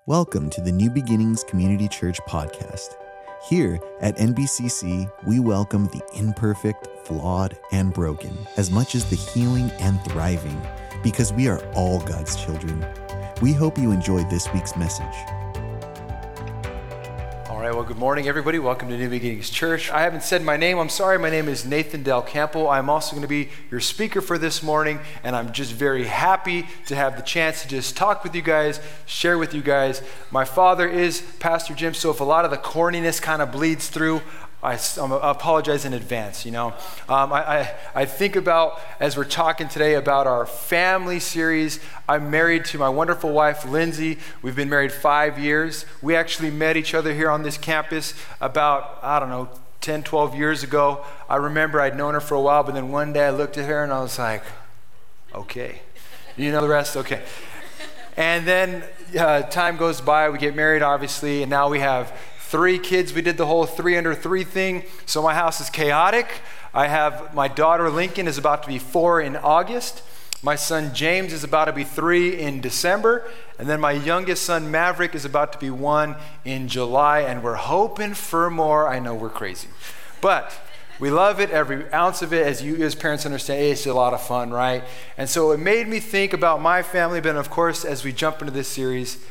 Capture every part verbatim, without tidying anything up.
Welcome to the New Beginnings Community Church podcast. Here at N B C C, we welcome the imperfect, flawed, and broken, as much as the healing and thriving, because we are all God's children. We hope you enjoyed this week's message. All right, well, good morning, everybody. Welcome to New Beginnings Church. I haven't said my name. I'm sorry. My name is Nathan Del Campo. I'm also going to be your speaker for this morning, and I'm just very happy to have the chance to just talk with you guys, share with you guys. My father is Pastor Jim, so if a lot of the corniness kind of bleeds through, I, I apologize in advance, you know. Um, I, I, I think about, as we're talking today about our family series, I'm married to my wonderful wife, Lindsay. We've been married five years. We actually met each other here on this campus about, I don't know, ten, twelve years ago. I remember I'd known her for a while, but then one day I looked at her and I was like, okay. You know the rest? Okay. And then uh, time goes by, we get married, obviously, and now we have three kids. We did the whole three under three thing, so my house is chaotic. I have my daughter Lincoln is about to be four in August. My son James is about to be three in December, and then my youngest son Maverick is about to be one in July, and we're hoping for more. I know we're crazy, but we love it, every ounce of it. As you as parents understand, it's a lot of fun, right? And so it made me think about my family, but of course, as we jump into this series,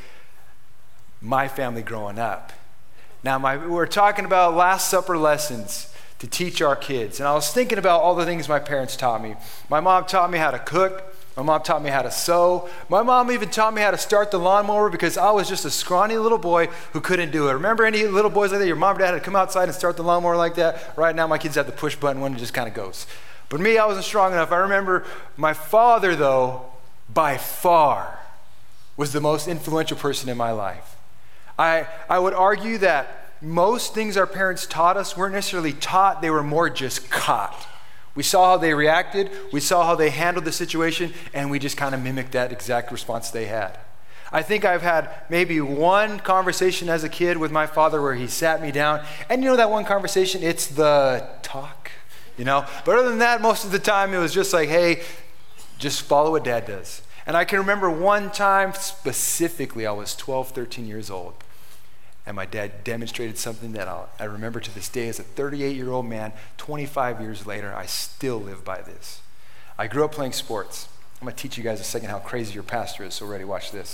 my family growing up. Now, my, we're talking about Last Supper lessons to teach our kids. And I was thinking about all the things my parents taught me. My mom taught me how to cook. My mom taught me how to sew. My mom even taught me how to start the lawnmower because I was just a scrawny little boy who couldn't do it. Remember any little boys like that? Your mom or dad had to come outside and start the lawnmower like that? Right now, my kids have the push button one and it just kind of goes. But me, I wasn't strong enough. I remember my father, though, by far, was the most influential person in my life. I, I would argue that most things our parents taught us weren't necessarily taught, they were more just caught. We saw how they reacted, we saw how they handled the situation, and we just kind of mimicked that exact response they had. I think I've had maybe one conversation as a kid with my father where he sat me down, and you know that one conversation, it's the talk, you know? But other than that, most of the time it was just like, hey, just follow what dad does. And I can remember one time specifically, I was twelve, thirteen years old. And my dad demonstrated something that I'll, I remember to this day as a thirty-eight-year-old man, twenty-five years later, I still live by this. I grew up playing sports. I'm going to teach you guys in a second how crazy your pastor is, so ready, watch this.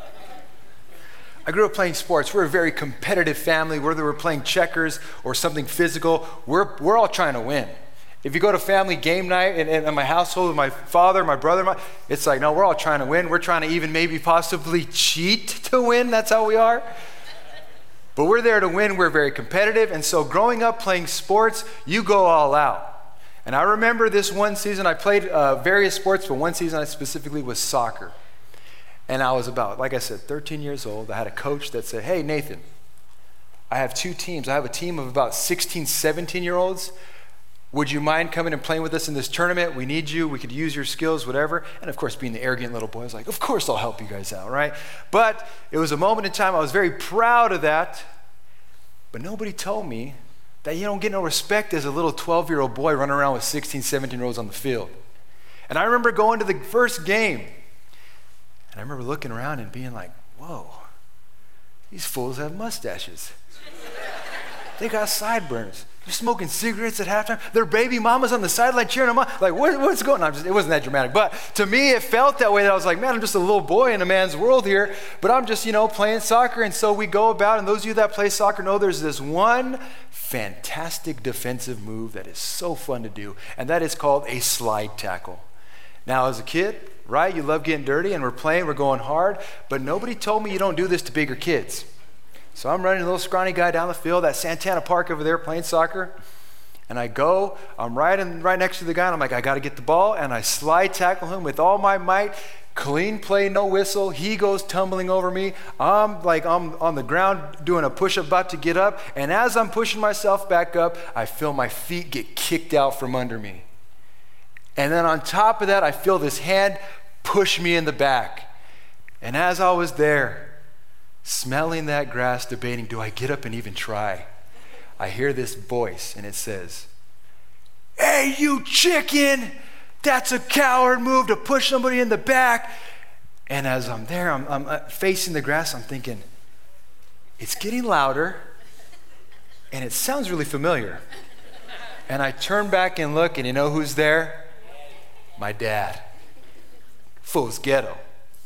I grew up playing sports. We're a very competitive family. Whether we're playing checkers or something physical, we're, we're all trying to win. If you go to family game night in, in my household with my father, my brother, my, it's like, no, we're all trying to win. We're trying to even maybe possibly cheat to win. That's how we are. But we're there to win. We're very competitive. And so growing up playing sports, you go all out. And I remember this one season, I played uh, various sports, but one season I specifically was soccer. And I was about, like I said, thirteen years old. I had a coach that said, hey, Nathan, I have two teams. I have a team of about sixteen, seventeen-year-olds. Would you mind coming and playing with us in this tournament? We need you. We could use your skills, whatever. And of course, being the arrogant little boy, I was like, of course I'll help you guys out, right? But it was a moment in time, I was very proud of that. But nobody told me that you don't get no respect as a little twelve-year-old boy running around with sixteen, seventeen-year-olds on the field. And I remember going to the first game. And I remember looking around and being like, whoa, these fools have mustaches. They got sideburns. They're smoking cigarettes at halftime. Their baby mamas on the sideline cheering them on. Like, what, what's going on? Just, it wasn't that dramatic. But to me, it felt that way. That I was like, man, I'm just a little boy in a man's world here. But I'm just, you know, playing soccer. And so we go about, and those of you that play soccer know there's this one fantastic defensive move that is so fun to do. And that is called a slide tackle. Now, as a kid, right, you love getting dirty, and we're playing, we're going hard. But nobody told me you don't do this to bigger kids. So I'm running a little scrawny guy down the field at Santana Park over there playing soccer. And I go, I'm right in, right next to the guy, and I'm like, I got to get the ball. And I slide tackle him with all my might. Clean play, no whistle. He goes tumbling over me. I'm like, I'm on the ground doing a push-up, about to get up. And as I'm pushing myself back up, I feel my feet get kicked out from under me. And then on top of that, I feel this hand push me in the back. And as I was there, smelling that grass, debating, do I get up and even try? I hear this voice, and it says, hey, you chicken, that's a coward move to push somebody in the back. And as I'm there, I'm, I'm facing the grass, I'm thinking, it's getting louder, and it sounds really familiar. And I turn back and look, and you know who's there? My dad. Fool's ghetto.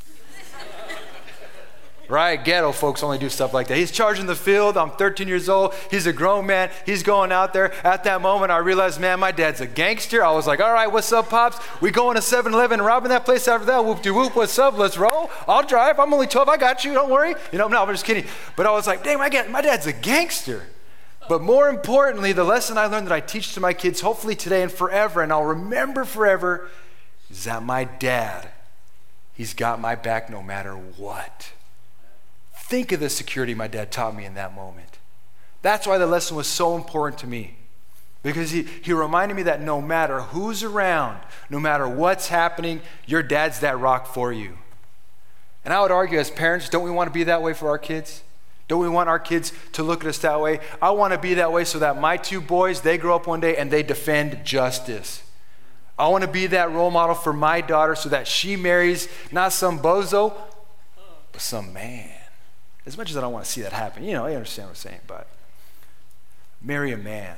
Right? Ghetto folks only do stuff like that. He's charging the field. I'm thirteen years old. He's a grown man. He's going out there. At that moment, I realized, man, my dad's a gangster. I was like, all right, what's up, Pops? We going to seven eleven and robbing that place after that. Whoop-de-whoop, what's up? Let's roll. I'll drive. I'm only twelve. I got you. Don't worry. You know, no, I'm just kidding. But I was like, dang, my, my dad's a gangster. But more importantly, the lesson I learned that I teach to my kids, hopefully today and forever, and I'll remember forever, is that my dad, he's got my back no matter what. Think of the security my dad taught me in that moment. That's why the lesson was so important to me. Because he, he reminded me that no matter who's around, no matter what's happening, your dad's that rock for you. And I would argue as parents, don't we want to be that way for our kids? Don't we want our kids to look at us that way? I want to be that way so that my two boys, they grow up one day and they defend justice. I want to be that role model for my daughter so that she marries not some bozo, but some man. As much as I don't want to see that happen, you know, I understand what I'm saying, but marry a man.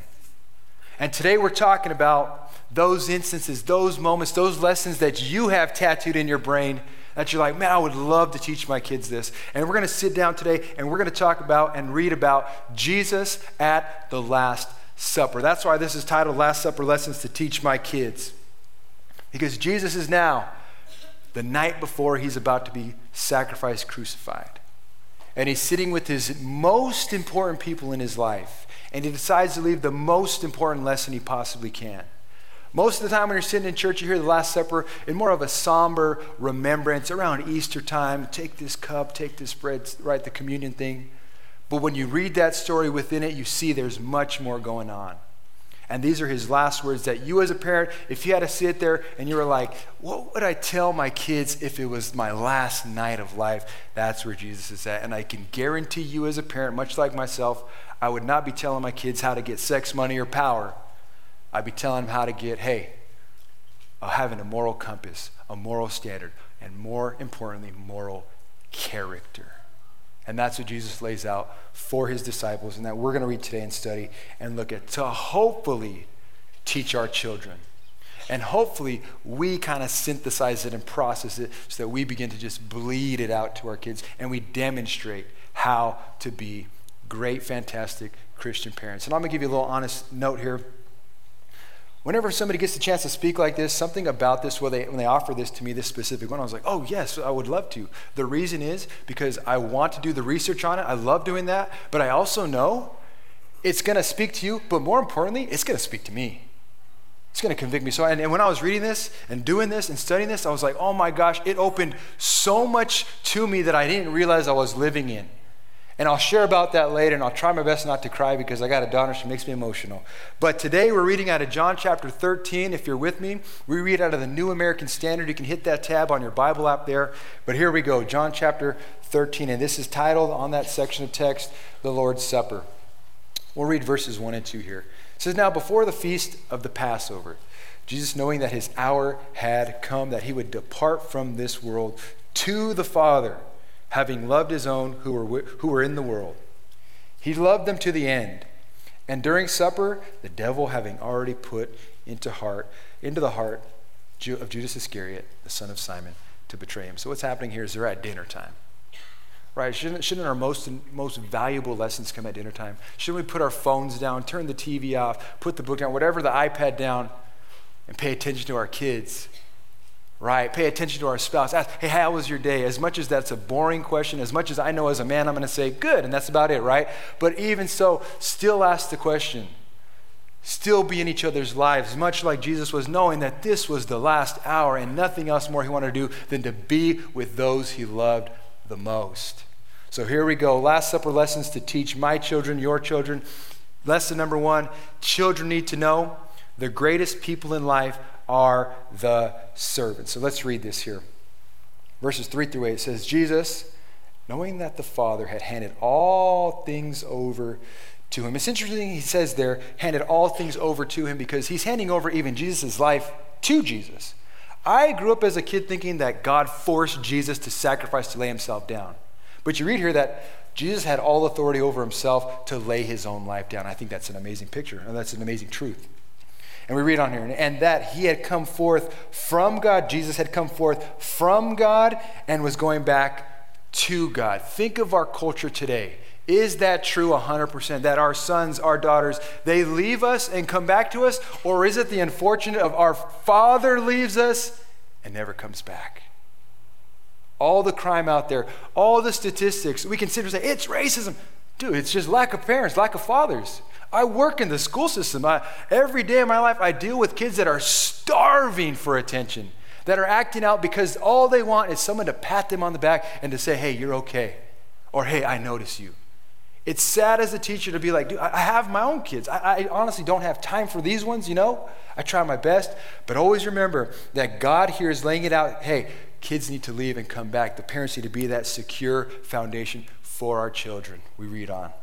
And today we're talking about those instances, those moments, those lessons that you have tattooed in your brain that you're like, man, I would love to teach my kids this. And we're going to sit down today and we're going to talk about and read about Jesus at the Last Supper. That's why this is titled Last Supper Lessons to Teach My Kids. Because Jesus is now the night before he's about to be sacrificed, crucified. And he's sitting with his most important people in his life. And he decides to leave the most important lesson he possibly can. Most of the time when you're sitting in church, you hear the Last Supper in more of a somber remembrance around Easter time. Take this cup, take this bread, right, the communion thing. But when you read that story within it, you see there's much more going on. And these are his last words that you as a parent, if you had to sit there and you were like, what would I tell my kids if it was my last night of life? That's where Jesus is at. And I can guarantee you as a parent, much like myself, I would not be telling my kids how to get sex, money, or power. I'd be telling them how to get, hey, having a moral compass, a moral standard, and more importantly, moral character. And that's what Jesus lays out for his disciples and that we're going to read today and study and look at to hopefully teach our children. And hopefully we kind of synthesize it and process it so that we begin to just bleed it out to our kids and we demonstrate how to be great, fantastic Christian parents. And I'm going to give you a little honest note here. Whenever somebody gets the chance to speak like this, something about this, when they, when they offer this to me, this specific one, I was like, oh yes, I would love to. The reason is because I want to do the research on it. I love doing that. But I also know it's going to speak to you, but more importantly, it's going to speak to me. It's going to convict me. So, and, and when I was reading this and doing this and studying this, I was like, oh my gosh, it opened so much to me that I didn't realize I was living in. And I'll share about that later, and I'll try my best not to cry because I got a daughter, she makes me emotional. But today we're reading out of John chapter thirteen. If you're with me, we read out of the New American Standard. You can hit that tab on your Bible app there. But here we go, John chapter thirteen, and this is titled on that section of text, The Lord's Supper. We'll read verses one and two here. It says, now before the feast of the Passover, Jesus, knowing that his hour had come, that he would depart from this world to the Father, having loved his own who were who were in the world. He loved them to the end. And during supper, the devil having already put into heart into the heart of Judas Iscariot, the son of Simon, to betray him. So what's happening here is they're at dinner time. Right? Shouldn't, shouldn't our most most valuable lessons come at dinner time? Shouldn't we put our phones down, turn the T V off, put the book down, whatever, the iPad down, and pay attention to our kids? Right? Pay attention to our spouse. Ask, hey, how was your day? As much as that's a boring question, as much as I know as a man, I'm going to say, good, and that's about it, right? But even so, still ask the question. Still be in each other's lives, much like Jesus was, knowing that this was the last hour and nothing else more he wanted to do than to be with those he loved the most. So here we go. Last Supper lessons to teach my children, your children. Lesson number one, children need to know the greatest people in life are the servants. So let's read this here. Verses three through eight, it says, Jesus, knowing that the Father had handed all things over to him. It's interesting he says there, handed all things over to him, because he's handing over even Jesus' life to Jesus. I grew up as a kid thinking that God forced Jesus to sacrifice to lay himself down. But you read here that Jesus had all authority over himself to lay his own life down. I think that's an amazing picture, and that's an amazing truth. And we read on here, and that he had come forth from God. Jesus had come forth from God and was going back to God. Think of our culture today. Is that true one hundred percent? That our sons, our daughters, they leave us and come back to us? Or is it the unfortunate of our father leaves us and never comes back? All the crime out there, all the statistics, we consider say, it's racism. Dude, it's just lack of parents, lack of fathers. I work in the school system. I, every day of my life, I deal with kids that are starving for attention, that are acting out because all they want is someone to pat them on the back and to say, hey, you're okay. Or, hey, I notice you. It's sad as a teacher to be like, dude, I have my own kids. I, I honestly don't have time for these ones, you know? I try my best, but always remember that God here is laying it out. Hey, kids need to leave and come back. The parents need to be that secure foundation for our children. We read on.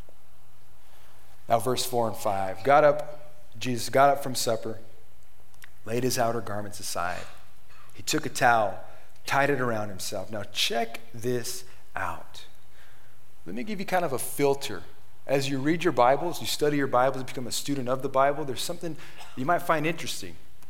Now, verse four and five. Got up, Jesus got up from supper, laid his outer garments aside. He took a towel, tied it around himself. Now, check this out. Let me give you kind of a filter. As you read your Bibles, you study your Bibles, become a student of the Bible, there's something you might find interesting.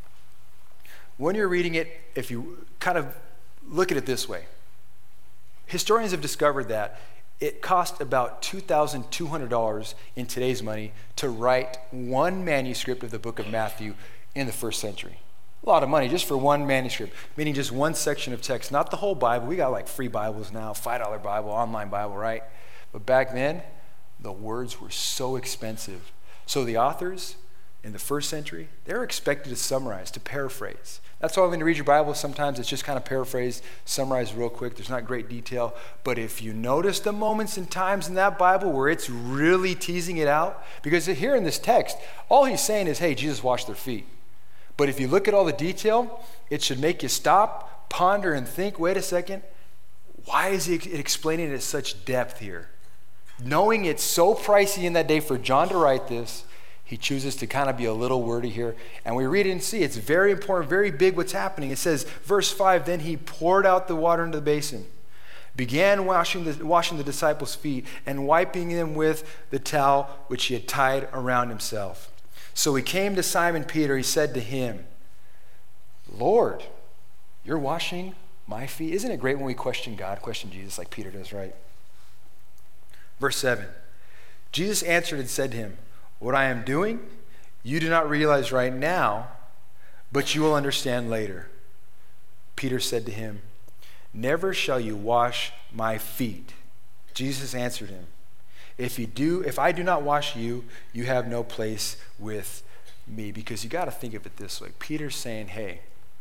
When you're reading it, if you kind of look at it this way, historians have discovered that it cost about two thousand two hundred dollars in today's money to write one manuscript of the book of Matthew in the first century. A lot of money just for one manuscript, meaning just one section of text, not the whole Bible. We got like free Bibles now, five dollar Bible, online Bible, right? But back then, the words were so expensive. So the authors in the first century, they were expected to summarize, to paraphrase. That's why when you read your Bible, sometimes it's just kind of paraphrased, summarized real quick. There's not great detail. But if you notice the moments and times in that Bible where it's really teasing it out, because here in this text, all he's saying is, hey, Jesus washed their feet. But if you look at all the detail, it should make you stop, ponder, and think, wait a second, why is he explaining it at such depth here? Knowing it's so pricey in that day for John to write this, he chooses to kind of be a little wordy here. And we read it and see it's very important, very big what's happening. It says, verse five, then he poured out the water into the basin, began washing the, washing the disciples' feet and wiping them with the towel which he had tied around himself. So he came to Simon Peter. He said to him, Lord, you're washing my feet? Isn't it great when we question God, question Jesus like Peter does, right? Verse seven, Jesus answered and said to him, what I am doing, you do not realize right now, but you will understand later. Peter said to him, never shall you wash my feet. Jesus answered him, if you do, if I do not wash you, you have no place with me. Because you got to think of it this way. Peter's saying, hey,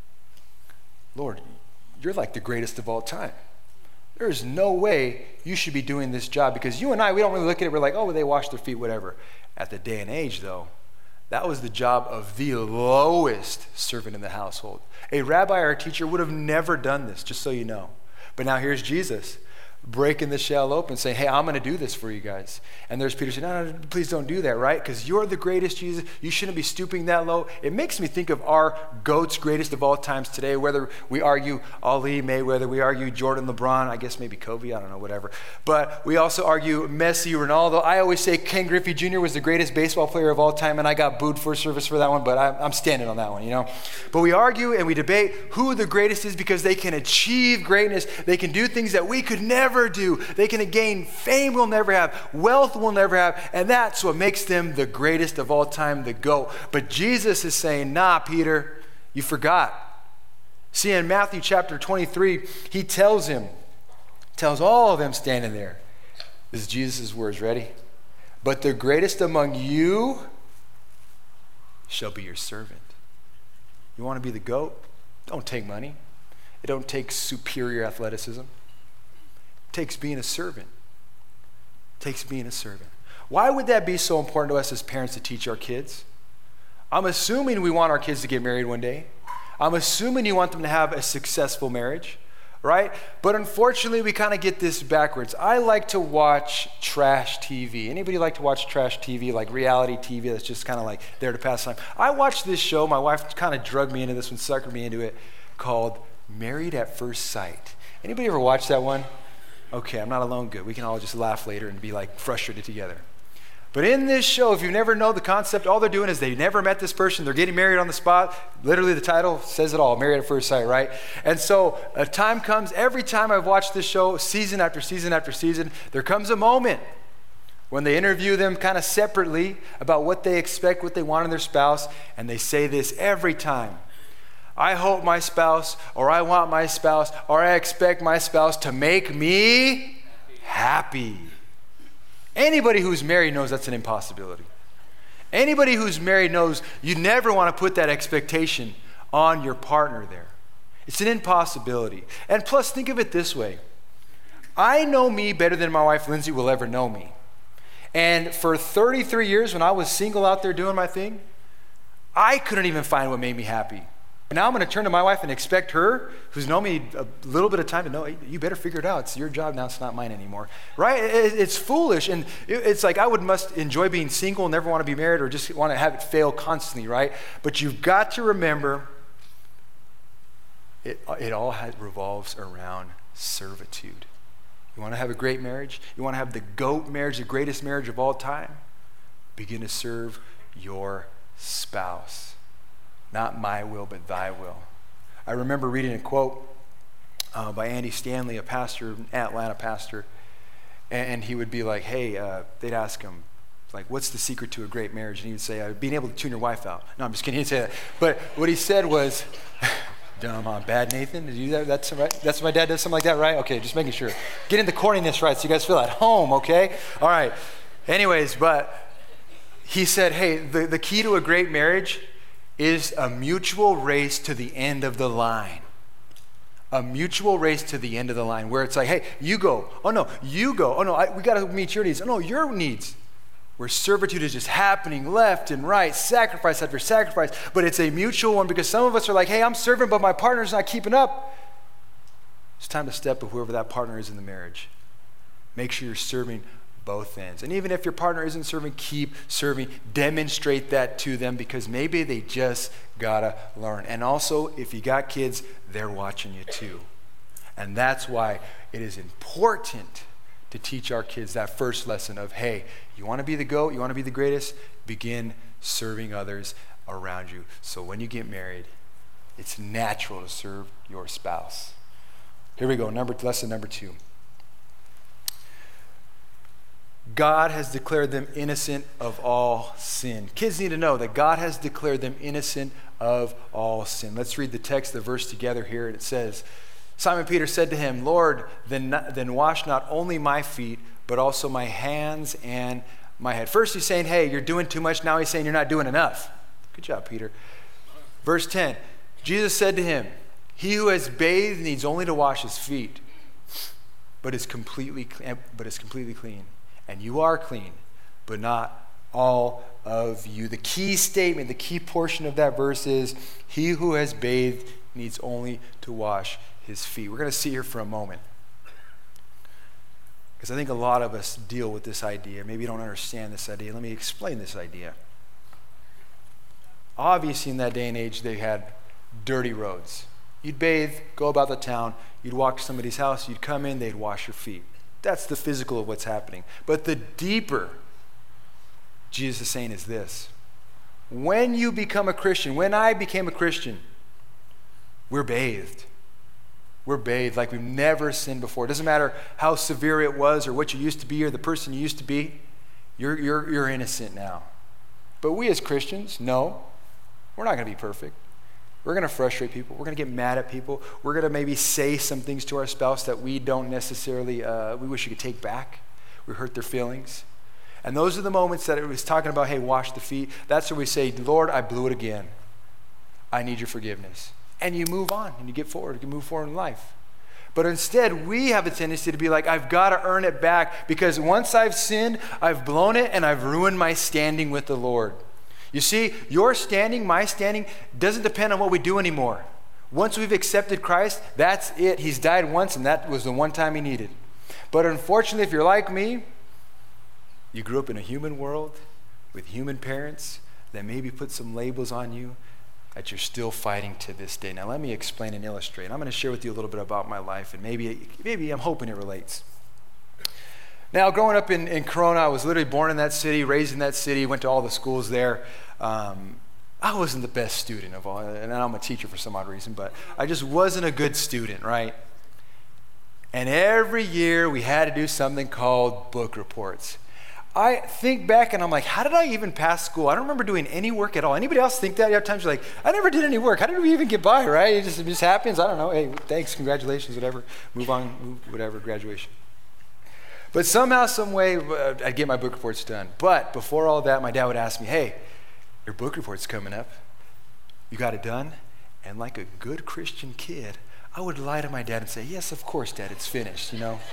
Lord, you're like the greatest of all time. There is no way you should be doing this job, because you and I, we don't really look at it, we're like, oh, they wash their feet, whatever. At the day and age, though, that was the job of the lowest servant in the household. A rabbi or a teacher would have never done this, just so you know. But now here's Jesus breaking the shell open, saying, hey, I'm going to do this for you guys. And there's Peter saying, no, no, please don't do that, right? Because you're the greatest, Jesus. You shouldn't be stooping that low. It makes me think of our GOATs, greatest of all times today, whether we argue Ali, Mayweather, we argue Jordan, LeBron, I guess maybe Kobe, I don't know, whatever. But we also argue Messi, Ronaldo. I always say Ken Griffey Junior was the greatest baseball player of all time, and I got booed first service for that one, but I'm standing on that one, you know? But we argue and we debate who the greatest is because they can achieve greatness. They can do things that we could never do. They can gain fame we'll never have, wealth we'll never have, and that's what makes them the greatest of all time, the GOAT. But Jesus is saying, nah, Peter, you forgot. See, in Matthew chapter twenty-three, he tells him, tells all of them standing there, this is Jesus' words, ready? But the greatest among you shall be your servant. You want to be the GOAT? Don't take money. It don't take superior athleticism. Takes being a servant. Takes being a servant. Why would that be so important to us as parents to teach our kids? I'm assuming we want our kids to get married one day. I'm assuming you want them to have a successful marriage, right? But unfortunately, we kind of get this backwards. I like to watch trash T V. Anybody like to watch trash T V, like reality T V that's just kind of like there to pass time? I watched this show. My wife kind of drugged me into this one, suckered me into it, called Married at First Sight. Anybody ever watch that one? Okay, I'm not alone. Good. We can all just laugh later and be like frustrated together. But in this show, if you never know the concept, all they're doing is they never met this person. They're getting married on the spot. Literally, the title says it all, Married at First Sight, right? And so a time comes, every time I've watched this show, season after season after season, there comes a moment when they interview them kind of separately about what they expect, what they want in their spouse, and they say this every time. I hope my spouse, or I want my spouse, or I expect my spouse to make me happy. Anybody who's married knows that's an impossibility. Anybody who's married knows you never want to put that expectation on your partner there. It's an impossibility. And plus, think of it this way. I know me better than my wife, Lindsay, will ever know me. And for thirty-three years, when I was single out there doing my thing, I couldn't even find what made me happy. And now I'm going to turn to my wife and expect her, who's known me a little bit of time, to know, hey, you better figure it out. It's your job now. It's not mine anymore. Right? It's foolish. And it's like I would must enjoy being single, never want to be married, or just want to have it fail constantly, right? But you've got to remember it, it all has, revolves around servitude. You want to have a great marriage? You want to have the GOAT marriage, the greatest marriage of all time? Begin to serve your spouse. Not my will, but thy will. I remember reading a quote uh, by Andy Stanley, a pastor, an Atlanta pastor, and he would be like, hey, uh, they'd ask him, like, what's the secret to a great marriage? And he would say, uh, being able to tune your wife out. No, I'm just kidding, he didn't say that. But what he said was, dumb, huh? Bad Nathan? Did you that? That's right? That's what my dad does, something like that, right? Okay, just making sure. Getting the corniness right so you guys feel at home, okay? All right. Anyways, but he said, hey, the, the key to a great marriage is a mutual race to the end of the line. A mutual race to the end of the line where it's like, hey, you go. Oh, no, you go. Oh, no, I, we got to meet your needs. Oh, no, your needs. Where servitude is just happening left and right, sacrifice after sacrifice. But it's a mutual one because some of us are like, hey, I'm serving, but my partner's not keeping up. It's time to step with whoever that partner is in the marriage. Make sure you're serving both ends. And even if your partner isn't serving, keep serving. Demonstrate that to them because maybe they just gotta learn. And also, if you got kids, they're watching you too. And that's why it is important to teach our kids that first lesson of, hey, you want to be the GOAT, you want to be the greatest, begin serving others around you. So when you get married, it's natural to serve your spouse. Here we go, number lesson number two. God has declared them innocent of all sin. Kids need to know that God has declared them innocent of all sin. Let's read the text, the verse together here. And it says, Simon Peter said to him, Lord, then, then wash not only my feet, but also my hands and my head. First he's saying, hey, you're doing too much. Now he's saying you're not doing enough. Good job, Peter. Verse ten, Jesus said to him, he who has bathed needs only to wash his feet, but is completely, but is completely clean. And you are clean, but not all of you. The key statement, the key portion of that verse is, he who has bathed needs only to wash his feet. We're going to see here for a moment. Because I think a lot of us deal with this idea. Maybe you don't understand this idea. Let me explain this idea. Obviously, in that day and age, they had dirty roads. You'd bathe, go about the town, you'd walk to somebody's house, you'd come in, they'd wash your feet. That's the physical of what's happening. But the deeper Jesus is saying is this. When you become a Christian, when I became a Christian, we're bathed. We're bathed like we've never sinned before. It doesn't matter how severe it was or what you used to be or the person you used to be. You're, you're, you're innocent now. But we as Christians, no, we're not going to be perfect. We're going to frustrate people. We're going to get mad at people. We're going to maybe say some things to our spouse that we don't necessarily, uh, we wish we could take back. We hurt their feelings. And those are the moments that it was talking about, hey, wash the feet. That's where we say, Lord, I blew it again. I need your forgiveness. And you move on and you get forward. You can move forward in life. But instead, we have a tendency to be like, I've got to earn it back because once I've sinned, I've blown it and I've ruined my standing with the Lord. You see, your standing, my standing, doesn't depend on what we do anymore. Once we've accepted Christ, that's it. He's died once, and that was the one time he needed. But unfortunately, if you're like me, you grew up in a human world with human parents that maybe put some labels on you. that you're still fighting to this day. Now let me explain and illustrate. I'm going to share with you a little bit about my life, and maybe, maybe I'm hoping it relates. Now, growing up in, in Corona, I was literally born in that city, raised in that city, went to all the schools there. Um, I wasn't the best student of all, and I'm a teacher for some odd reason, but I just wasn't a good student, right? And every year we had to do something called book reports. I think back and I'm like, how did I even pass school? I don't remember doing any work at all. Anybody else think that? You have times you're like, I never did any work. How did we even get by, right? It just, it just happens. I don't know. Hey, thanks, congratulations, whatever. Move on, move, whatever, graduation. But somehow, some way, uh, I'd get my book reports done. But before all that, my dad would ask me, hey, your book report's coming up. You got it done? And like a good Christian kid, I would lie to my dad and say, yes, of course, Dad, it's finished, you know?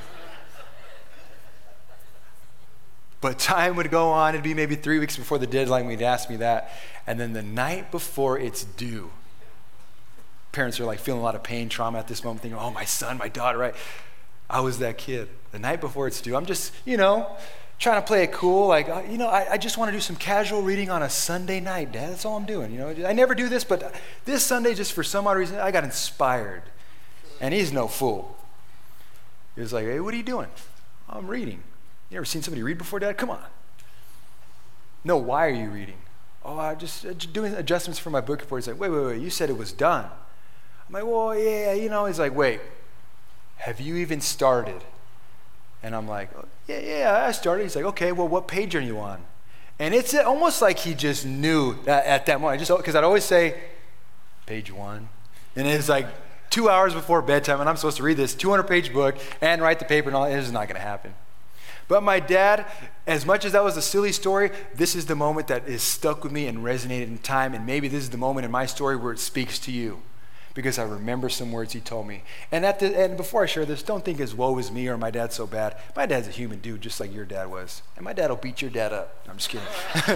But time would go on. It'd be maybe three weeks before the deadline when he'd ask me that. And then the night before it's due, parents are like feeling a lot of pain, trauma at this moment, thinking, oh, my son, my daughter, right? I was that kid. The night before it's due, I'm just, you know, trying to play it cool. Like, uh, you know, I, I just want to do some casual reading on a Sunday night, Dad. That's all I'm doing, you know. I never do this, but this Sunday, just for some odd reason, I got inspired. And he's no fool. He was like, hey, what are you doing? I'm reading. You ever seen somebody read before, Dad? Come on. No, why are you reading? Oh, I'm just, uh, just doing adjustments for my book report. He's like, wait, wait, wait, you said it was done. I'm like, well, yeah, you know. He's like, wait, have you even started? And I'm like, oh, yeah, yeah, I started. He's like, okay, well, what page are you on? And it's almost like he just knew that at that moment. I just, because I'd always say, page one. And it's like two hours before bedtime, and I'm supposed to read this two hundred page book and write the paper and all that. This is not going to happen. But my dad, as much as that was a silly story, this is the moment that is stuck with me and resonated in time, and maybe this is the moment in my story where it speaks to you, because I remember some words he told me. And at the, and before I share this, don't think as woe is me or my dad's so bad. My dad's a human dude, just like your dad was. And my dad will beat your dad up. I'm just kidding.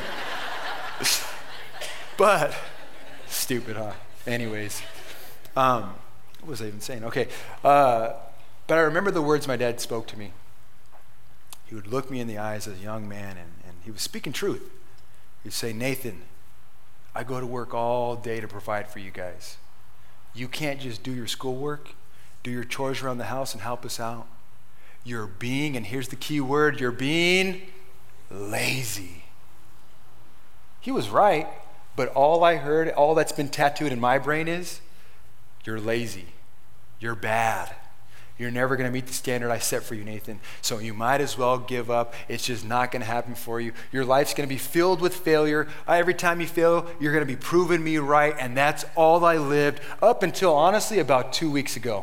But, stupid, huh? Anyways, um, what was I even saying? Okay, uh, but I remember the words my dad spoke to me. He would look me in the eyes as a young man, and, and he was speaking truth. He'd say, Nathan, I go to work all day to provide for you guys. You can't just do your schoolwork, do your chores around the house and help us out. You're being, and here's the key word, you're being lazy. He was right, but all I heard, all that's been tattooed in my brain is, you're lazy, you're bad. You're never going to meet the standard I set for you, Nathan. So you might as well give up. It's just not going to happen for you. Your life's going to be filled with failure. Every time you fail, you're going to be proving me right. And that's all I lived up until, honestly, about two weeks ago.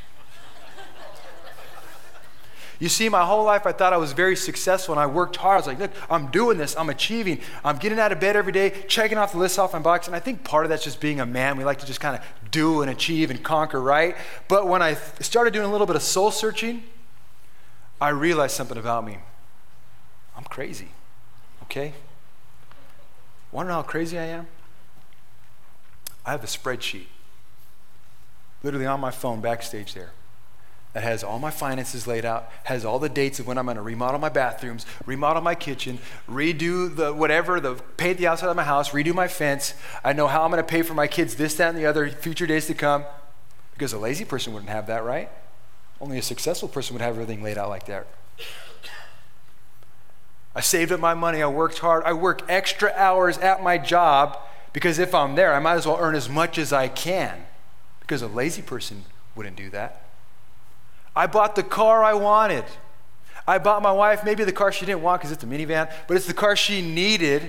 You see, my whole life I thought I was very successful, and I worked hard. I was like, look, I'm doing this. I'm achieving. I'm getting out of bed every day, checking off the list off my box. And I think part of that's just being a man. We like to just kind of do and achieve and conquer, right? But when I th- started doing a little bit of soul searching, I realized something about me. I'm crazy, okay? Want to know how crazy I am? I have a spreadsheet, literally on my phone backstage there, that has all my finances laid out, has all the dates of when I'm going to remodel my bathrooms, remodel my kitchen, redo the whatever, the paint the outside of my house, redo my fence. I know how I'm going to pay for my kids this, that, and the other future days to come, because a lazy person wouldn't have that, right? Only a successful person would have everything laid out like that. I saved up my money. I worked hard. I work extra hours at my job because if I'm there, I might as well earn as much as I can, because a lazy person wouldn't do that. I bought the car I wanted. I bought my wife maybe the car she didn't want because it's a minivan, but it's the car she needed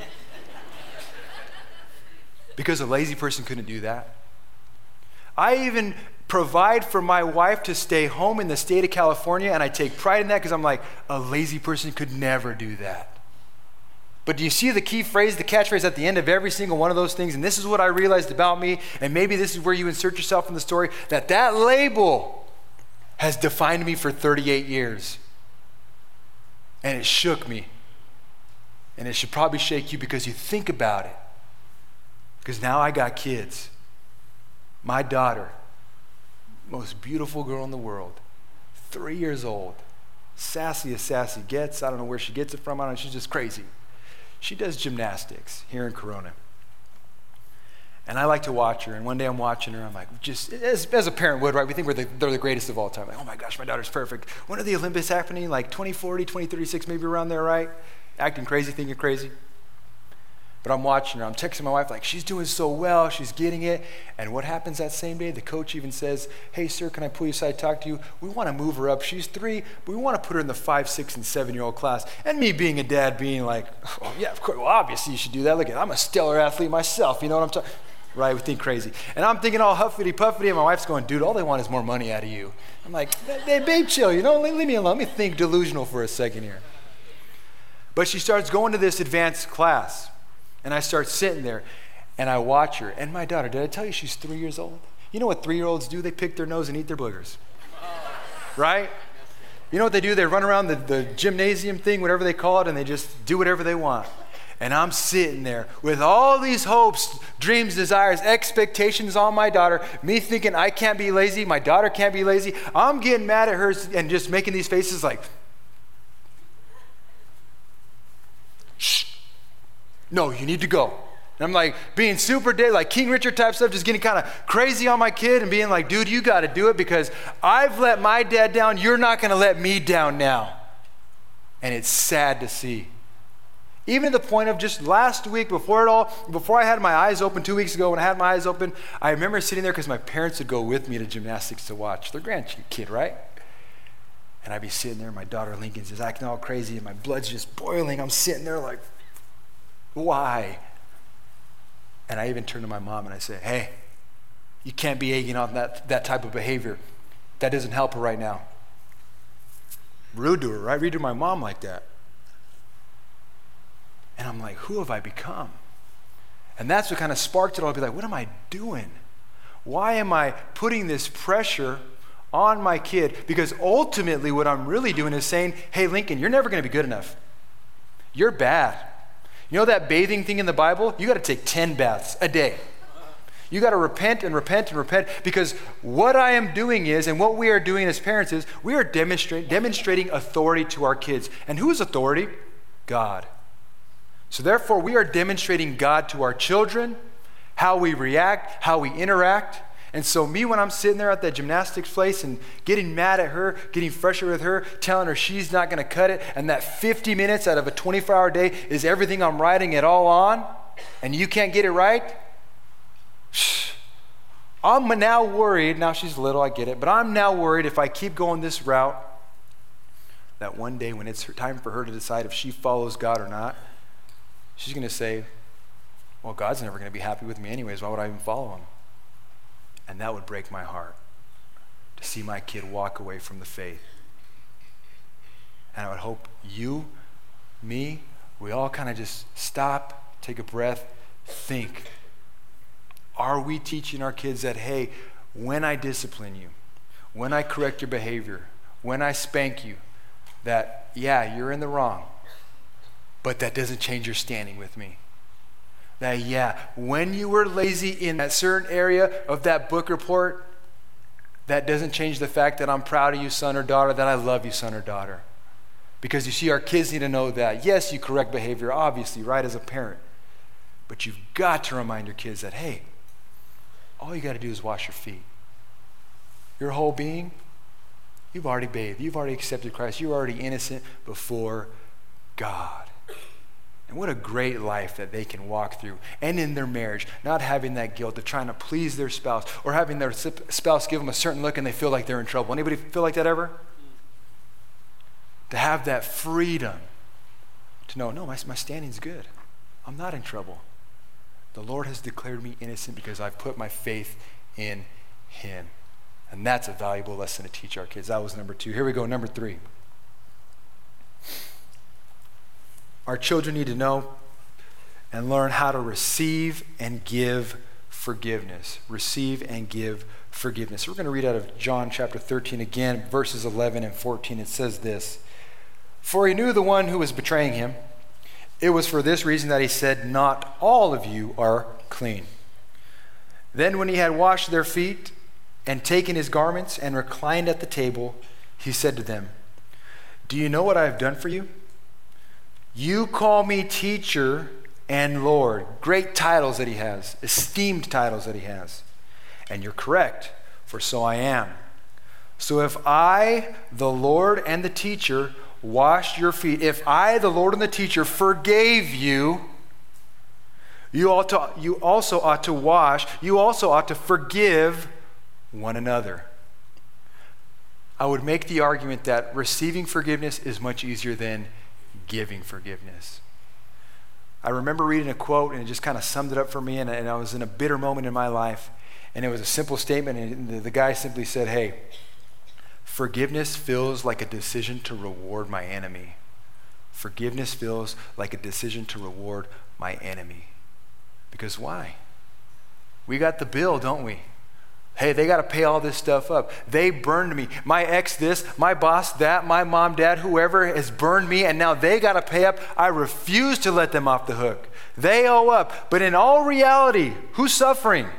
because a lazy person couldn't do that. I even provide for my wife to stay home in the state of California, and I take pride in that because I'm like, a lazy person could never do that. But do you see the key phrase, the catchphrase at the end of every single one of those things? And this is what I realized about me, and maybe this is where you insert yourself in the story, that that label has defined me for thirty-eight years. And it shook me. And it should probably shake you because you think about it. Because now I got kids. My daughter, most beautiful girl in the world, three years old, sassy as sassy gets. I don't know where she gets it from. I don't know. She's just crazy. She does gymnastics here in Corona. And I like to watch her. And one day I'm watching her. I'm like, just as, as a parent would, right? We think we're the, they're the greatest of all time. Like, oh my gosh, my daughter's perfect. When are the Olympics happening? Like twenty forty, twenty thirty-six, maybe around there, right? Acting crazy, thinking crazy. But I'm watching her. I'm texting my wife like, she's doing so well. She's getting it. And what happens that same day? The coach even says, hey, sir, can I pull you aside, talk to you? We want to move her up. She's three, but we want to put her in the five, six, and seven-year-old class. And me being a dad being like, oh, yeah, of course. Well, obviously you should do that. Look, I'm a stellar athlete myself. You know what I'm talking Right? We think crazy. And I'm thinking all huffity-puffity, and my wife's going, dude, all they want is more money out of you. I'm like, hey, babe, chill. You know, leave me alone. Let me think delusional for a second here. But she starts going to this advanced class. And I start sitting there, and I watch her. And my daughter, did I tell you she's three years old? You know what three-year-olds do? They pick their nose and eat their boogers. Right? You know what they do? They run around the, the gymnasium thing, whatever they call it, and they just do whatever they want. And I'm sitting there with all these hopes, dreams, desires, expectations on my daughter, me thinking I can't be lazy, my daughter can't be lazy. I'm getting mad at her and just making these faces like, shh. No, you need to go. And I'm like being super dead, like King Richard type stuff, just getting kind of crazy on my kid and being like, dude, you got to do it because I've let my dad down. You're not going to let me down now. And it's sad to see. Even to the point of just last week, before it all, before I had my eyes open, two weeks ago when I had my eyes open, I remember sitting there because my parents would go with me to gymnastics to watch. Their grandkid, right? And I'd be sitting there, my daughter Lincoln's just acting all crazy and my blood's just boiling. I'm sitting there like, why? And I even turn to my mom and I say, hey, you can't be egging on that, that type of behavior. That doesn't help her right now. Rude to her, right? Rude to my mom like that. And I'm like, who have I become? And that's what kind of sparked it all. I'll be like, what am I doing? Why am I putting this pressure on my kid? Because ultimately what I'm really doing is saying, hey, Lincoln, you're never going to be good enough. You're bad. You know that bathing thing in the Bible? You got to take ten baths a day. You got to repent and repent and repent because what I am doing is, and what we are doing as parents is, we are demonstrate, demonstrating authority to our kids. And who is authority? God. So therefore, we are demonstrating God to our children, how we react, how we interact. And so me, when I'm sitting there at that gymnastics place and getting mad at her, getting frustrated with her, telling her she's not going to cut it, and that fifty minutes out of a twenty-four hour day is everything I'm writing it all on, and you can't get it right, I'm now worried, now she's little, I get it, but I'm now worried if I keep going this route, that one day when it's time for her to decide if she follows God or not, she's going to say, well, God's never going to be happy with me anyways. Why would I even follow him? And that would break my heart to see my kid walk away from the faith. And I would hope you, me, we all kind of just stop, take a breath, think. Are we teaching our kids that, hey, when I discipline you, when I correct your behavior, when I spank you, that, yeah, you're in the wrong, but that doesn't change your standing with me. That, yeah, when you were lazy in that certain area of that book report, that doesn't change the fact that I'm proud of you, son or daughter, that I love you, son or daughter. Because you see, our kids need to know that, yes, you correct behavior, obviously, right, as a parent. But you've got to remind your kids that, hey, all you got to do is wash your feet. Your whole being, you've already bathed. You've already accepted Christ. You're already innocent before God. And what a great life that they can walk through. And in their marriage, not having that guilt of trying to please their spouse or having their spouse give them a certain look and they feel like they're in trouble. Anybody feel like that ever? To have that freedom to know, no, my, my standing's good. I'm not in trouble. The Lord has declared me innocent because I've put my faith in him. And that's a valuable lesson to teach our kids. That was number two. Here we go, number three. Our children need to know and learn how to receive and give forgiveness. Receive and give forgiveness. We're going to read out of John chapter thirteen again, verses eleven and fourteen. It says this, "For he knew the one who was betraying him. It was for this reason that he said, 'Not all of you are clean.' Then when he had washed their feet and taken his garments and reclined at the table, he said to them, 'Do you know what I have done for you? You call me teacher and Lord. Great titles that he has, esteemed titles that he has. And you're correct, for so I am. So if I, the Lord and the teacher, washed your feet, if I, the Lord and the teacher, forgave you, you, ought to, you also ought to wash, you also ought to forgive one another. I would make the argument that receiving forgiveness is much easier than giving forgiveness. I remember reading a quote, and it just kind of summed it up for me, and, and I was in a bitter moment in my life, and it was a simple statement, and the, the guy simply said, hey, forgiveness feels like a decision to reward my enemy. Forgiveness feels like a decision to reward my enemy. Because why? We got the bill, don't we? Hey, they got to pay all this stuff up. They burned me. My ex this, my boss that, my mom, dad, whoever has burned me, and now they got to pay up. I refuse to let them off the hook. They owe up. But in all reality, who's suffering?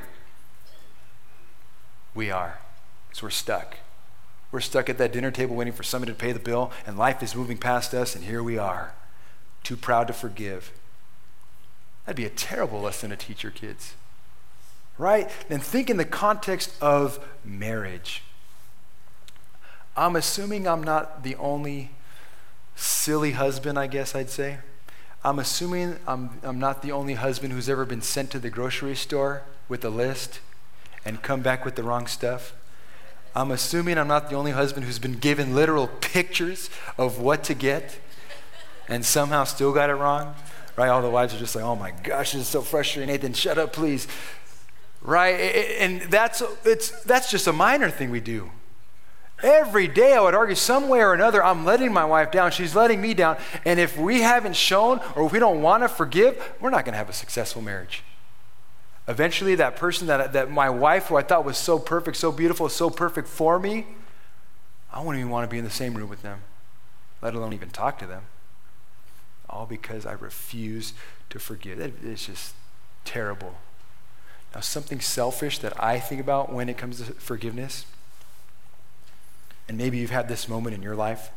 We are. So we're stuck. We're stuck at that dinner table waiting for somebody to pay the bill, and life is moving past us, and here we are, too proud to forgive. That'd be a terrible lesson to teach your kids. Right? And think in the context of marriage. I'm assuming I'm not the only silly husband, I guess I'd say. I'm assuming I'm, I'm not the only husband who's ever been sent to the grocery store with a list and come back with the wrong stuff. I'm assuming I'm not the only husband who's been given literal pictures of what to get and somehow still got it wrong. Right? All the wives are just like, oh my gosh, this is so frustrating. Nathan, shut up, please. Right? And that's it's that's just a minor thing we do. Every day I would argue some way or another, I'm letting my wife down. She's letting me down. And if we haven't shown or if we don't want to forgive, we're not going to have a successful marriage. Eventually that person that, that my wife, who I thought was so perfect, so beautiful, so perfect for me, I wouldn't even want to be in the same room with them, let alone even talk to them. All because I refuse to forgive. It's just terrible. Now, something selfish that I think about when it comes to forgiveness, and maybe you've had this moment in your life,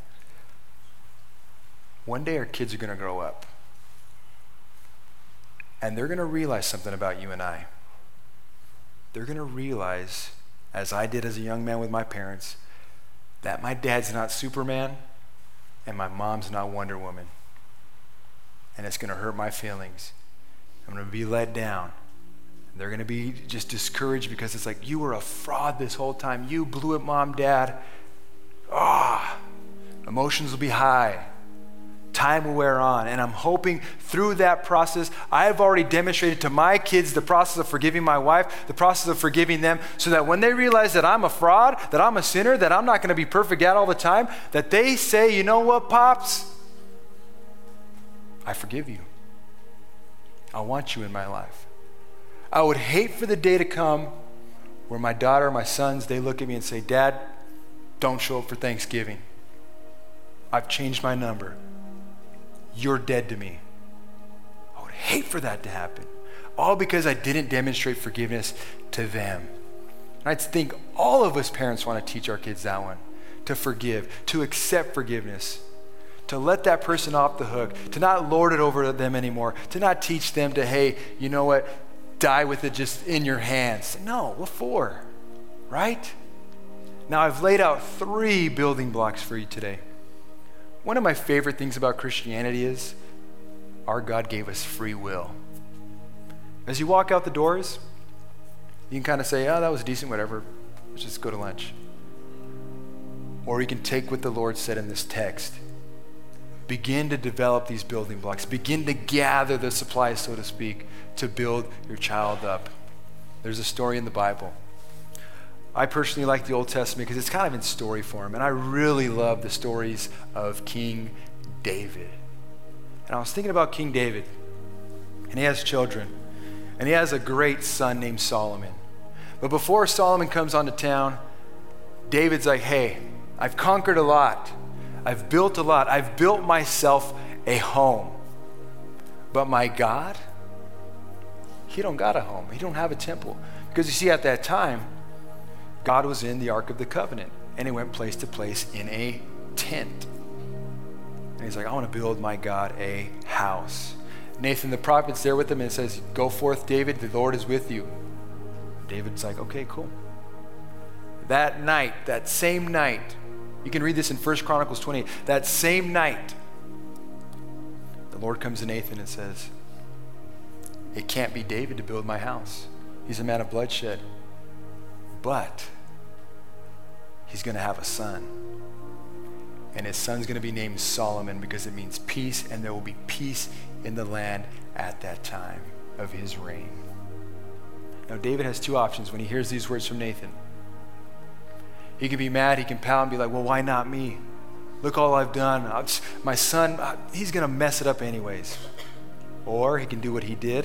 one day our kids are going to grow up, and they're going to realize something about you and I. They're going to realize, as I did as a young man with my parents, that my dad's not Superman, and my mom's not Wonder Woman. And it's going to hurt my feelings. I'm going to be let down. They're going to be just discouraged because it's like, you were a fraud this whole time. You blew it, mom, dad. Ah, oh, emotions will be high. Time will wear on. And I'm hoping through that process, I've already demonstrated to my kids the process of forgiving my wife, the process of forgiving them, so that when they realize that I'm a fraud, that I'm a sinner, that I'm not going to be perfect dad all the time, that they say, you know what, Pops? I forgive you. I want you in my life. I would hate for the day to come where my daughter or my sons, they look at me and say, Dad, don't show up for Thanksgiving. I've changed my number. You're dead to me. I would hate for that to happen. All because I didn't demonstrate forgiveness to them. And I think all of us parents want to teach our kids that one. To forgive, to accept forgiveness. To let that person off the hook, to not lord it over them anymore, to not teach them to, hey, you know what, die with it just in your hands. No, what for? Right? Now, I've laid out three building blocks for you today. One of my favorite things about Christianity is our God gave us free will. As you walk out the doors, you can kind of say, oh, that was decent, whatever. Let's just go to lunch. Or you can take what the Lord said in this text. Begin to develop these building blocks. Begin to gather the supplies, so to speak, to build your child up. There's a story in the Bible. I personally like the Old Testament because it's kind of in story form, and I really love the stories of King David. And I was thinking about King David, and he has children, and he has a great son named Solomon. But before Solomon comes onto town, David's like, hey, I've conquered a lot. I've built a lot. I've built myself a home. But my God, he don't got a home. He don't have a temple. Because you see, at that time, God was in the Ark of the Covenant, and he went place to place in a tent. And he's like, I want to build my God a house. Nathan the prophet's there with him and it says, go forth, David, the Lord is with you. David's like, okay, cool. That night, that same night, you can read this in First Chronicles twenty-eight, that same night, the Lord comes to Nathan and says, it can't be David to build my house. He's a man of bloodshed. But he's going to have a son. And his son's going to be named Solomon because it means peace, and there will be peace in the land at that time of his reign. Now, David has two options when he hears these words from Nathan. He can be mad, he can pout and be like, well, why not me? Look all I've done. I'll just, my son, he's going to mess it up anyways. Or he can do what he did.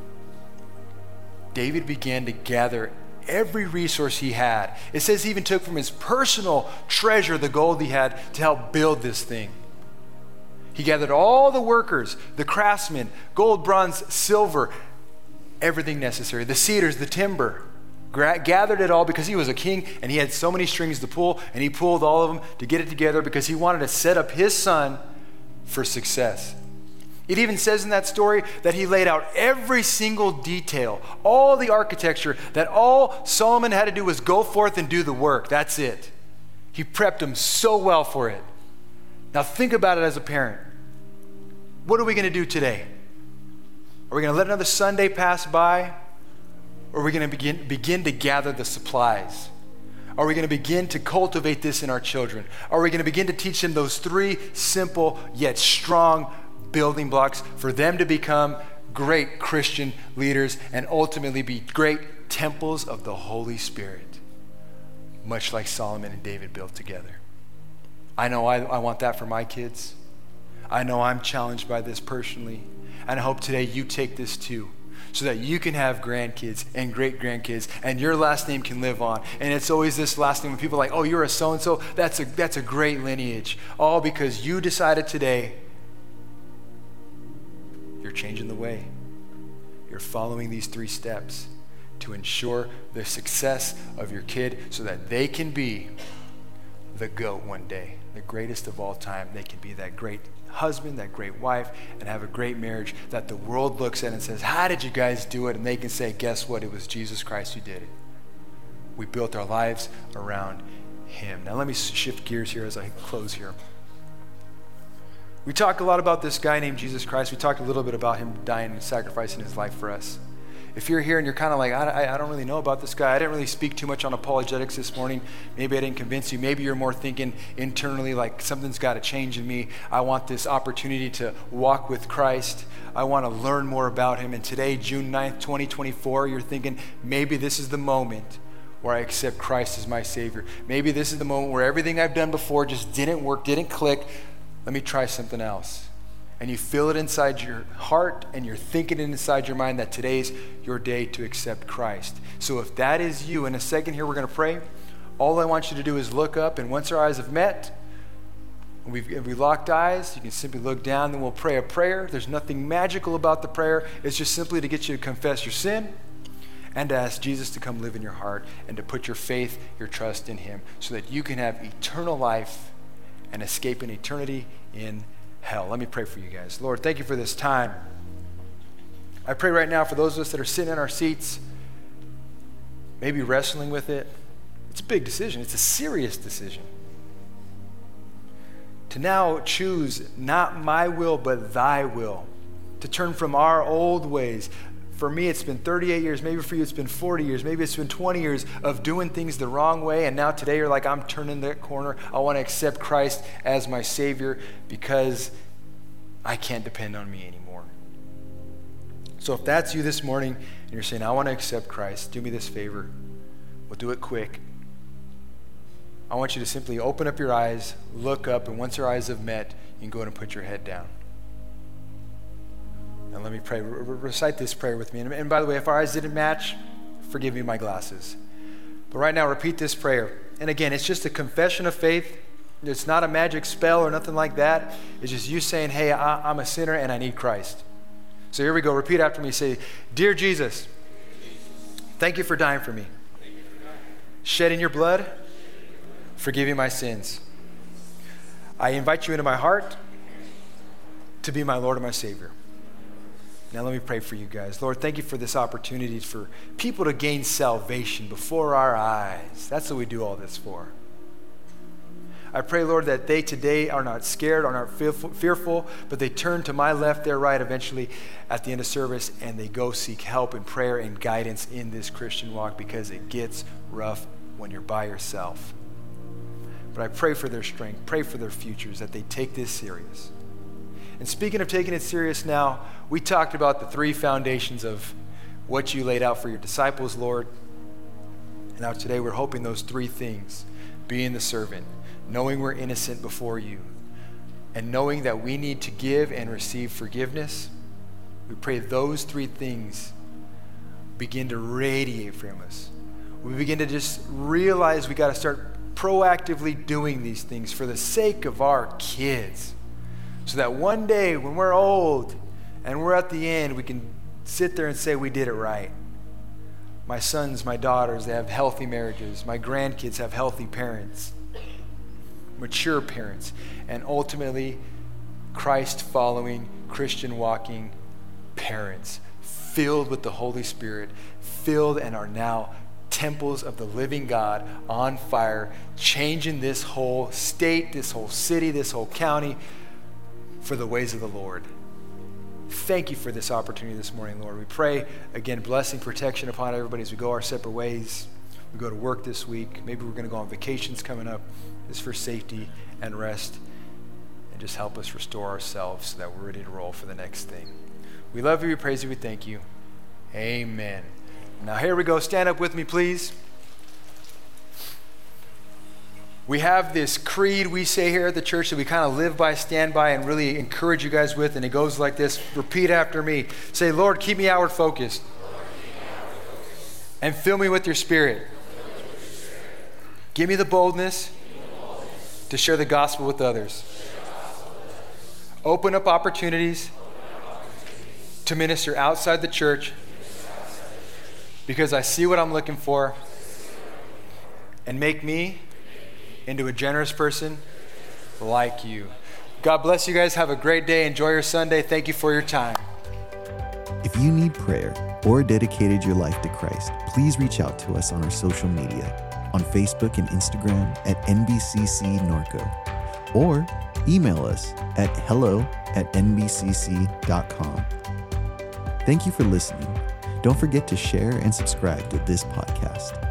David began to gather every resource he had. It says he even took from his personal treasure the gold he had to help build this thing. He gathered all the workers, the craftsmen, gold, bronze, silver, everything necessary, the cedars, the timber, gra- gathered it all because he was a king and he had so many strings to pull, and he pulled all of them to get it together because he wanted to set up his son for success. It even says in that story that he laid out every single detail, all the architecture, that all Solomon had to do was go forth and do the work. That's it. He prepped him so well for it. Now think about it as a parent. What are we going to do today? Are we going to let another Sunday pass by? Or are we going to begin, begin to gather the supplies? Are we going to begin to cultivate this in our children? Are we going to begin to teach them those three simple yet strong building blocks for them to become great Christian leaders and ultimately be great temples of the Holy Spirit, much like Solomon and David built together? I know I, I want that for my kids. I know I'm challenged by this personally, and I hope today you take this too, so that you can have grandkids and great-grandkids, and your last name can live on. And it's always this last name when people are like, oh, you're a so-and-so, that's a, that's a great lineage, all because you decided today you're changing the way. You're following these three steps to ensure the success of your kid so that they can be the GOAT one day, the greatest of all time. They can be that great husband, that great wife, and have a great marriage that the world looks at and says, how did you guys do it? And they can say, guess what? It was Jesus Christ who did it. We built our lives around him. Now let me shift gears here as I close here. We talk a lot about this guy named Jesus Christ. We talked a little bit about him dying and sacrificing his life for us. If you're here and you're kind of like, I, I don't really know about this guy. I didn't really speak too much on apologetics this morning. Maybe I didn't convince you. Maybe you're more thinking internally like something's got to change in me. I want this opportunity to walk with Christ. I want to learn more about him. And today, June ninth, twenty twenty-four, you're thinking maybe this is the moment where I accept Christ as my Savior. Maybe this is the moment where everything I've done before just didn't work, didn't click. Let me try something else. And you feel it inside your heart and you're thinking it inside your mind that today's your day to accept Christ. So if that is you, in a second here we're going to pray. All I want you to do is look up, and once our eyes have met, and we've, if we locked eyes, you can simply look down, then we'll pray a prayer. There's nothing magical about the prayer. It's just simply to get you to confess your sin and to ask Jesus to come live in your heart and to put your faith, your trust in him so that you can have eternal life and escape an eternity in hell. Let me pray for you guys. Lord, thank you for this time. I pray right now for those of us that are sitting in our seats, maybe wrestling with it. It's a big decision. It's a serious decision. To now choose not my will, but thy will. To turn from our old ways. For me, it's been thirty-eight years. Maybe for you, it's been forty years. Maybe it's been twenty years of doing things the wrong way. And now today, you're like, I'm turning that corner. I want to accept Christ as my Savior because I can't depend on me anymore. So if that's you this morning and you're saying, I want to accept Christ, do me this favor. We'll do it quick. I want you to simply open up your eyes, look up, and once your eyes have met, you can go ahead and put your head down. And let me pray. Re- recite this prayer with me. And, and by the way, if our eyes didn't match, forgive me my glasses. But right now, repeat this prayer. And again, it's just a confession of faith. It's not a magic spell or nothing like that. It's just you saying, hey, I, I'm a sinner and I need Christ. So here we go. Repeat after me. Say, Dear Jesus, thank you for dying for me. Shedding your blood, forgiving my sins. I invite you into my heart to be my Lord and my Savior. Now let me pray for you guys. Lord, thank you for this opportunity for people to gain salvation before our eyes. That's what we do all this for. I pray, Lord, that they today are not scared, are not fearful, but they turn to my left, their right eventually at the end of service, and they go seek help and prayer and guidance in this Christian walk, because it gets rough when you're by yourself. But I pray for their strength, pray for their futures, that they take this serious. And speaking of taking it serious now, we talked about the three foundations of what you laid out for your disciples, Lord. And now today we're hoping those three things, being the servant, knowing we're innocent before you, and knowing that we need to give and receive forgiveness, we pray those three things begin to radiate from us. We begin to just realize we got to start proactively doing these things for the sake of our kids, so that one day when we're old and we're at the end, we can sit there and say we did it right. My sons, my daughters, they have healthy marriages. My grandkids have healthy parents, mature parents, and ultimately Christ-following, Christian-walking parents, filled with the Holy Spirit, filled and are now temples of the living God on fire, changing this whole state, this whole city, this whole county for the ways of the Lord. Thank you for this opportunity this morning, Lord. We pray, again, blessing, protection upon everybody as we go our separate ways. We go to work this week. Maybe we're going to go on vacations coming up. It's for safety and rest, and just help us restore ourselves so that we're ready to roll for the next thing. We love you, we praise you, we thank you. Amen. Now here we go. Stand up with me, please. We have this creed we say here at the church that we kind of live by, stand by, and really encourage you guys with, and it goes like this. Repeat after me. Say, Lord, keep me outward focused, and fill me with your Spirit. Give me the boldness to share the gospel with others. Open up opportunities to minister outside the church, because I see what I'm looking for, and make me into a generous person like you. God bless you guys. Have a great day. Enjoy your Sunday. Thank you for your time. If you need prayer or dedicated your life to Christ, please reach out to us on our social media, on Facebook and Instagram at N B C C Norco, or email us at hello at N B C C dot com. Thank you for listening. Don't forget to share and subscribe to this podcast.